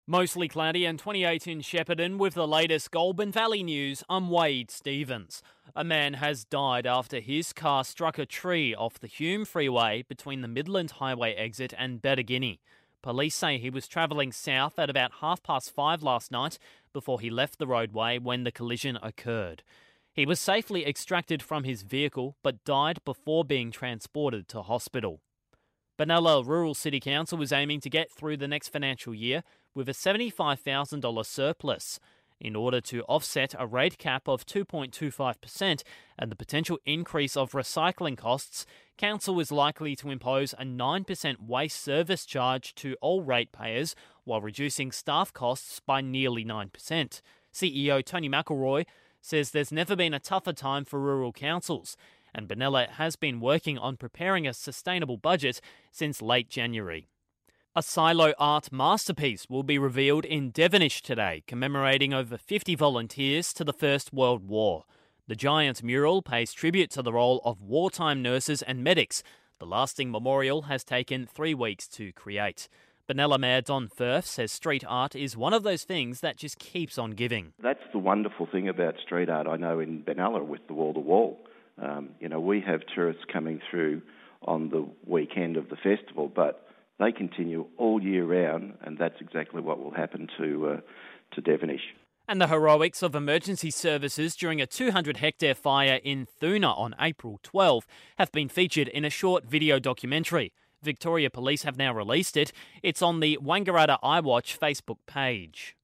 Mostly cloudy and 28 in Shepparton with the latest Goulburn Valley news. I'm Wade Stevens. A man has died after his car struck a tree off the Hume Freeway between the Midland Highway exit and Bettagini. Police say he was travelling south at about 5:30 last night before he left the roadway when the collision occurred. He was safely extracted from his vehicle but died before being transported to hospital. Benalla Rural City Council was aiming to get through the next financial year with a $75,000 surplus. In order to offset a rate cap of 2.25% and the potential increase of recycling costs, Council is likely to impose a 9% waste service charge to all ratepayers while reducing staff costs by nearly 9%. CEO Tony McElroy says there's never been a tougher time for rural councils, and Benalla has been working on preparing a sustainable budget since late January. A silo art masterpiece will be revealed in Devonish today, commemorating over 50 volunteers to the First World War. The giant mural pays tribute to the role of wartime nurses and medics. The lasting memorial has taken 3 weeks to create. Benalla Mayor Don Firth says street art is one of those things that just keeps on giving. That's the wonderful thing about street art. I know in Benalla with the wall-to-wall. We have tourists coming through on the weekend of the festival, but they continue all year round, and that's exactly what will happen to Devonish. And the heroics of emergency services during a 200-hectare fire in Thuna on April 12 have been featured in a short video documentary. Victoria Police have now released it. It's on the Wangaratta iWatch Facebook page.